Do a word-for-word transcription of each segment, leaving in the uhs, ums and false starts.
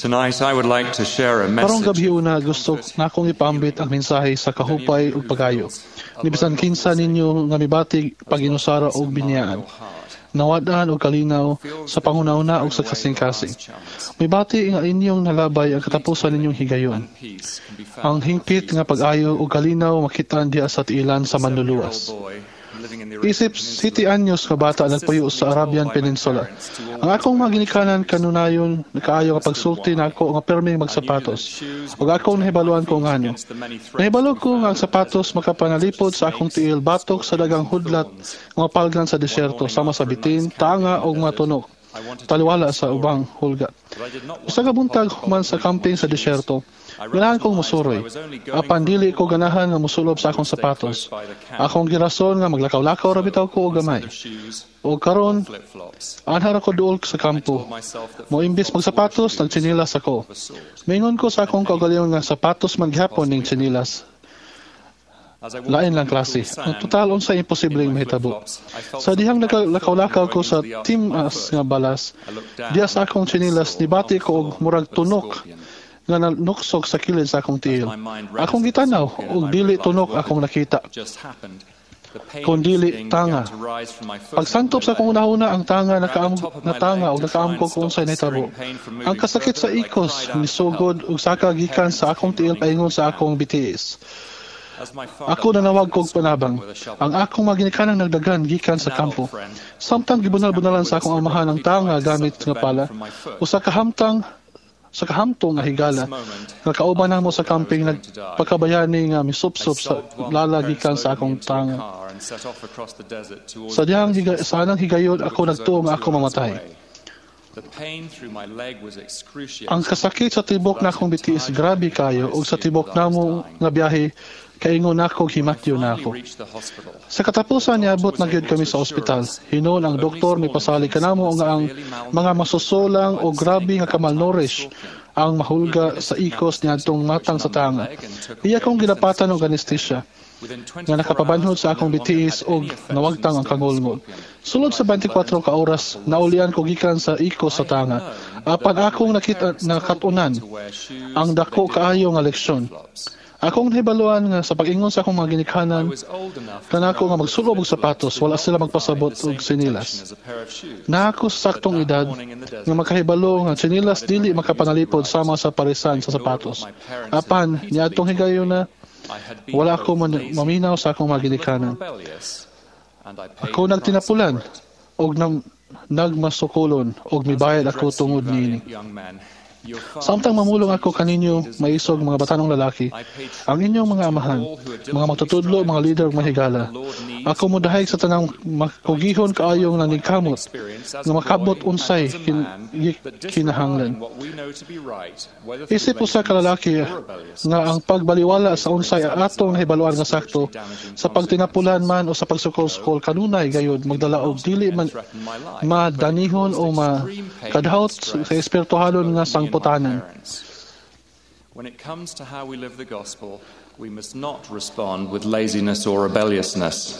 Tonight, I would like to share a Karong message. gabi una gusto na akong ipaambit ang mensahe sa kahupay ug pagayo. Nibisan kinsa ninyo nga mibati pag-inusara og biniyaan. Nawadaan og kalinaw sa pangunauna ug sa kasing-kasing. Mibati nga inyong nalabay ang katapusan ninyong higayon. Ang hingpit nga pag-ayo ug kalinaw makitaan diha sa tiilan sa manluluwas. Isip siti anyos nga bata nagpuyo sa Arabian Peninsula. Ang akong mga ginikanan kanunayon nakaayo nga pagsulti nako nga perming magsapatos. Ug akong nahibaluan ko ngano. Nahibalo ko nga ang sapatos makapanalipod sa akong tiil batok sa dagang hudlat nga palgan sa desyerto sama sa bitin, tanga ug mga tunok. Taliwala sa ubang hulga. Usa ka buntag human sa camping sa desyerto. Ganahan kong musuroy. Apan dili ko ganahan nga musulob sa akong sapatos. Akong girason nga maglakaw-lakaw ra bitaw ko og gamay. O karon, anhar ako duol sa kampo. Mo imbis magsapatos, nagtsinilas ako. Mingon ko sa akong kaugalingon nga sapatos man gihapon ning tsinilas. Lain lang klase. Ang total unsa imposibleng mahitabo. Sa dihang lakaw-lakaw ko sa timas nga balas, diya sa akong tsinilas nibati ko og murag tunok nga nanuksok sa kilid sa akong tiil. Akong gitanaw ug dili tunok akong nakita. Kung dili tanga. Pagsantop sa akong unahuna ang tanga nakaam na tanga ug nakaamko kung unsay nahitabo. Ang kasakit sa ikos nisugod ug saka gikan sa akong tiil paingon sa akong bitiis. Ako nanawag kog panabang. Ang akong mga ginikanan nagdagan gikan sa kampo. Samtang gibunal-bunalan sa akong amahan ang tanga gamit nga pala. Usa ka hamtang sa kahamtong nga higala nga kauban namo sa camping nagpakabayani nga misupsop sa lalagikan sa akong tanga. Sa diyang higa, sa anang higayon ako nagtuo nga ako mamatay. Ang kasakit sa tibok na akong bitiis grabe kayo ug sa tibok namo nga biyahe kaingon nako himatyo na ako. Sa katapusan niabot na gyud kami sa ospital. Hinon ang doktor ni pasali kanamo nga ang mga masusulang o grabe nga kamalnourished ang mahulga sa ikos niadtong matang sa tanga. Iya kong ginapatan og anesthesia nga nakapabanhod sa akong bitiis og nawagtang ang kangulngol. Sulod sa twenty-four ka oras, naulian ko gikan sa ikos sa tanga. Apan akong nakita nakatunan ang dako kaayo nga leksyon. Akong nahibaluan nga sa pag-ingon sa akong mga ginikanan, kanako nga magsulob og sapatos, wala sila magpasabot og sinilas. Na ako sa saktong edad, nga makahibalo nga sinilas dili makapanalipod sama sa parisan sa sapatos. Apan, niadtong higayon na, wala ako man, maminaw sa akong mga ginikanan. Ako nagtinapulan, og nang nagmasukulon, og mibayad ako tungod niini. Samtang mamulong ako kaninyo, maisog mga batanong lalaki, ang inyong mga amahan, mga magtutudlo, mga leader, mahigala. Ako mudahay sa tanang makugihon kaayong nanigkamot, nga makabot unsay kin, kinahanglan. Isip usa ka lalaki nga ang pagbaliwala sa unsay atong nahibaluan nga sakto, sa pagtinapulan man o sa pagsukol-sukol kanunay gayud magdala og dili man madanihon o makadahot sa espirituhalon nga sang putanan. When it comes to how we live the gospel, we must not respond with laziness or rebelliousness.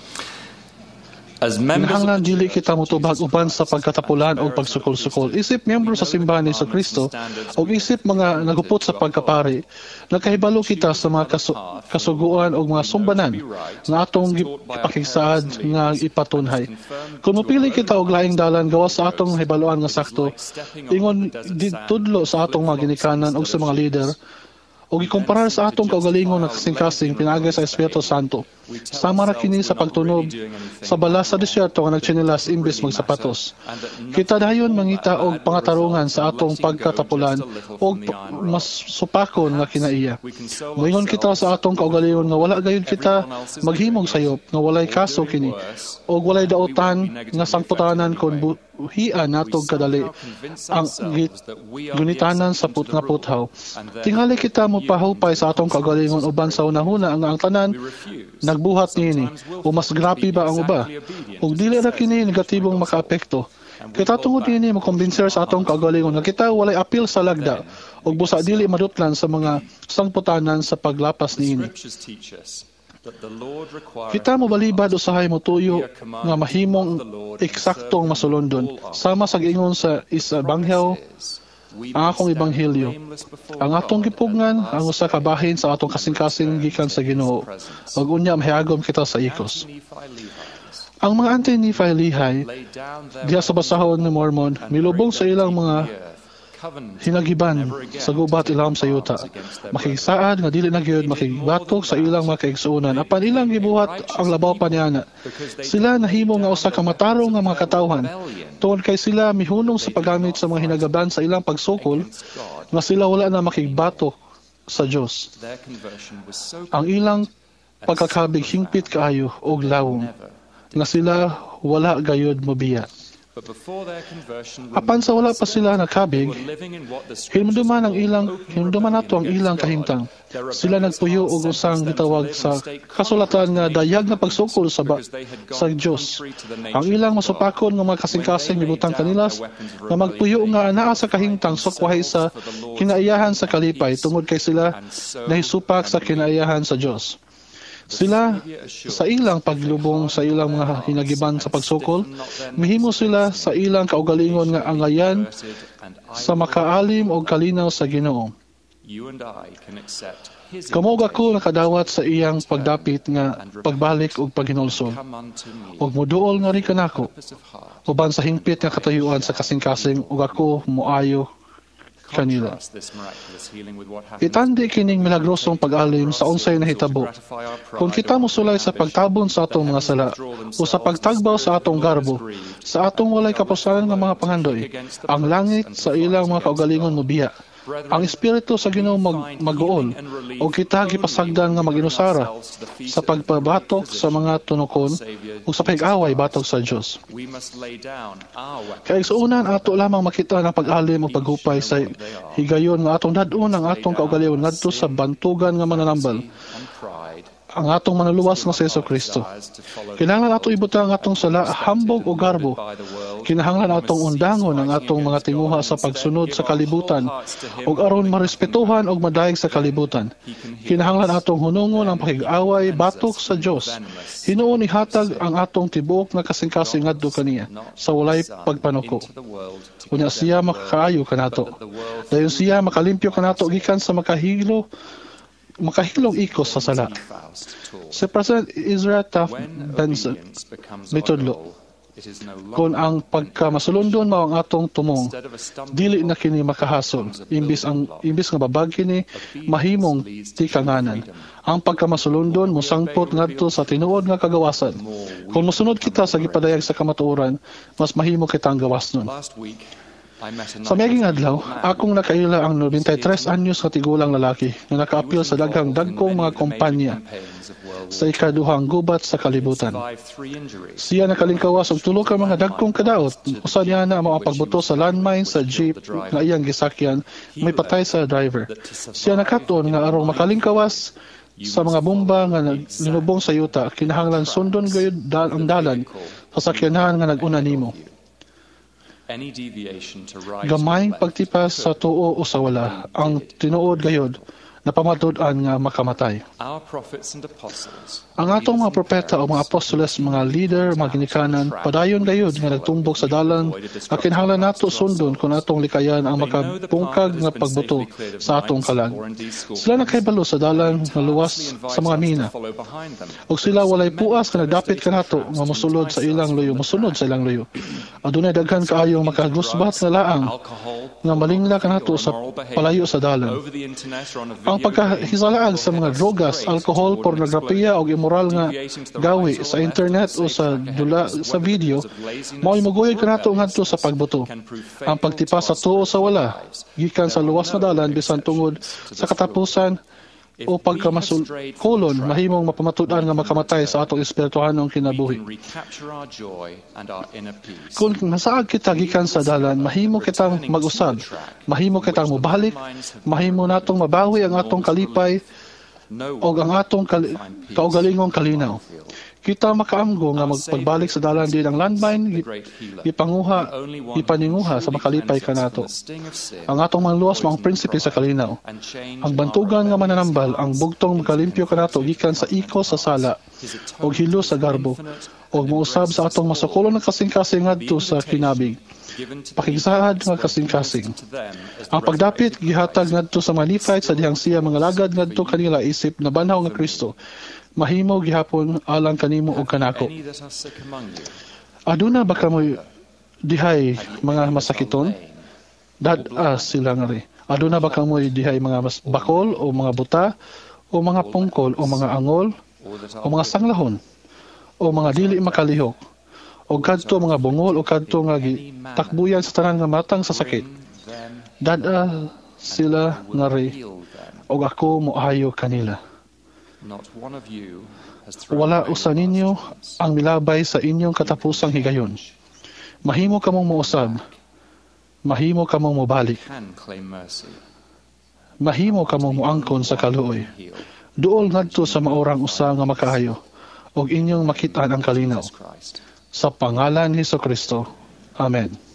As members Kinahanglan dili kita mutubag uban sa pagkatapulan o pagsukol-sukol. Isip miyembro sa simbahan ni Kristo o isip mga nagupot sa pagkapari, nagkahibalo kita sa mga kasu- kasuguan o mga sumbanan na atong ipakigsaad nga ipatunhay. Kung mupili kita og laing dalan gawa sa atong hibaluan nga sakto, ingon ditudlo sa atong mga ginikanan o sa mga leader, o ikumparar sa atong kaugalingon na kasing-kasing pinagay sa Espiritu Santo. Sama ra kini sa pagtunog sa balas sa desyerto nga nagtsinilas imbes magsapatos. Kita dayon mangita og pangatarungan sa atong pagkatapulan og mas supakon nga kinaiya. Moingon kita sa atong kaugalingon nga wala gayud kita maghimog sayop nga walay kaso kini og walay daotan nga sangputanan kon buhian natog kadali ang gunitanan sa put nga puthaw. Tingali kita mo pahupay sa atong kaugalingon uban sa unahuna nga ang tanan nagbuhat niini o mas grabe ba ang uba ug dili ra kini negatibong makaapekto. Kita tungod niini makombinser sa atong kaugalingon nga kita walay apil sa lagda ug busa dili madutlan sa mga sangputanan sa paglapas niini. Kita mo balibad usahay mo tuyo nga mahimong eksaktong masulondon sama sa giingon sa Isa Banghaw ang akong ebanghelyo. Ang atong gipugngan ang usa ka bahin sa atong kasing-kasing gikan sa Ginoo, ug unya mahiyagom kita sa ikos. Ang mga anti-Nephi-Lehi diha sa basahon ni Mormon milubong sa ilang mga hinagiban sa gubat ilam sa yuta. Makikisaad nga dili na gyud makigbatok sa ilang mga kaigsuonan apan ilang gibuhat ang labaw pa niana. Sila nahimo nga usa ka matarong nga mga katawhan tungod kay sila mihunong sa paggamit sa mga hinagaban sa ilang pagsukol nga sila wala na makigbatok sa Dios. Ang ilang pagkakabig hingpit kaayo og lawom nga sila wala gayud mobiya. Apan sa wala pa sila nakabig, hinumduman ang ilang, hinumduman nato ang ilang kahimtang. Sila nagpuyo og usang gitawag sa kasulatan nga dayag na pagsukol sa ba, sa Dios. Ang ilang masupakon nga mga kasing-kasing gibutang kanilas nga magpuyo nga anaa sa kahimtang sukwahay sa kinaiyahan sa kalipay tungod kay sila nahisupak sa kinaiyahan sa Dios. Sila, sa ilang paglubong sa ilang mga hinagiban sa pagsukol, mihimo sila sa ilang kaugalingon nga angayan sa makaalim o kalinaw sa Ginoo. Kamog ako nakadawat sa iyang pagdapit nga pagbalik og paghinulsol. Og muduol nga rin kanako, uban sa hingpit nga katayuan sa kasing-kasing ug ako muayo kanila. Itandi kining milagrosong pag-alim sa unsay nahitabo. Kung kita mosulay sa pagtabon sa atong mga sala o sa pagtagbaw sa atong garbo, sa atong walay kapusanan nga mga pangandoy, ang langit sa ilang mga kaugalingon mobiya. Ang Espiritu sa Ginoo mag mag-uol o kita gipasagdan nga mag-inusara sa pagpabatok sa mga tunokon o sa pag-away batok sa Dios. Kaya sa unan ato lamang makita ng pag-alim o paghupay sa higayon nga atong dadon ang atong kaugalingon ngadto sa bantugan nga mananambal, ang atong manuluwas nga sa Jesu-Kristo. Kinahanglan ato ibutang ang atong sala, hambog o garbo. Kinahanglan atong undangon ang atong mga tinguha sa pagsunod sa kalibutan ug aron marespetuhan ug madayeg sa kalibutan. Kinahanglan atong hunungon ang pakig-away batok sa Dios. Hinuon ihatag ang atong tibuok nga kasing-kasing ngadto kaniya sa walay pagpanuko. Unya siya makakaayo kanato. Dayon siya makalimpyo kanato gikan sa makahilo makahilong ikos sa sala. Si President Ezra Taft Benson mitudlo, kung ang pagkamasulundon mao ang atong tumong, dili na kini makahasol, imbis ang imbis nga babag kini mahimong tikanganan. Ang pagkamasulundon mosangpot ngadto sa tinuod nga kagawasan. Kung mosunod kita sa gipadayag sa kamatuoran, mas mahimo kitang gawas nun. Sa miyaging adlaw, akong nakaila ang ninety-three anyos nga tigulang lalaki na nakaapil sa daghang dagkong mga kompanya sa ikaduhang gubat sa kalibutan. Siya nakalingkawas og tulo ka mga dagkong kadaot. Usa niya na ang mga pagbuto sa landmine sa jeep nga iyang gisakyan, may patay sa driver. Siya nakaton nga arong makalingkawas sa mga bomba nga linubong sa yuta, kinahanglan sundon gayud ang dalan sa sakyanan nga nag-una nimo. Gamayng pagtipas sa tuo o sa wala, ang tinuod gayod na pamatud-an nga makamatay. Ang atong mga propeta o mga apostoles, mga leader, mga ginikanan, padayon gayod nga nagtumbok sa dalan nga kinahanglan nato sundon kung atong likayan ang makapungkag nga pagbuto sa atong kalag. Sila nakaibalo sa dalan nga luwas sa mga mina. O sila walay puas nga nagdapit kanato nga mosulod sa ilang luyo, mosunod sa ilang luyo. Adunay daghan kaayong makagusbat nga laang nga malingla kanato sa palayo sa dalan. Ang pagkahisalaag sa mga drogas, alcohol, pornografiya o immoral nga gawi sa internet o sa dula sa video, mao'y maguyod kanato ngadto sa pagbuto. Ang pagtipas sa tuo sa wala, gikan sa luwas na dalan bisan tungod sa katapusan o pagkamasulkolon, mahimong mapamatud-an nga makamatay sa atong espirituhanong kinabuhi. Kung nasaag kita gikan sa dalan, mahimo kitang mag-usab, mahimo kitang mubalik, mahimo natong mabawi ang atong kalipay o ang atong kal- kaugalingong kalinaw. Kita makaamgo nga magpagbalik sa dalan din ang landmine, ipanguha, ipaninguha sa makalipay kanato. Ang atong manluwas mga prinsipe sa kalinaw. Ang bantugan nga mananambal, ang bugtong makalimpyo kanato gikan sa iko sa sala, o hilo sa garbo, o mausab sa atong masukulon ng kasing-kasing ngadto sa kinabig. Pakigsaad nga kasing-kasing. Ang pagdapit gihatag ngadto sa malifay sa dihang siya mga lagad ngadto kanila isip na banhaw nga Kristo. Mahimo gihapon alang kanimo og kanako. Aduna ba kamoy dihay mga masakiton? Dad-a sila nga ri. Aduna ba kamoy dihay mga mas bakol o mga buta o mga pungkol o mga angol o mga sanglahon o mga dili makalihok o kadto mga bungol o kadto nga takbuyan sa tanan nga matang sa sakit. Dad-a sila nga ri o ako moayo kanila. Wala usa ninyo ang milabay sa inyong katapusang higayon. Mahimo kamong mousab. Mahimo kamong mobalik. Mahimo kamong moangkon sa kaluoy. Duol ngadto sa maorang usa nga makaayo og inyong makitaan ang kalinaw. Sa pangalan ni Jesucristo. Amen.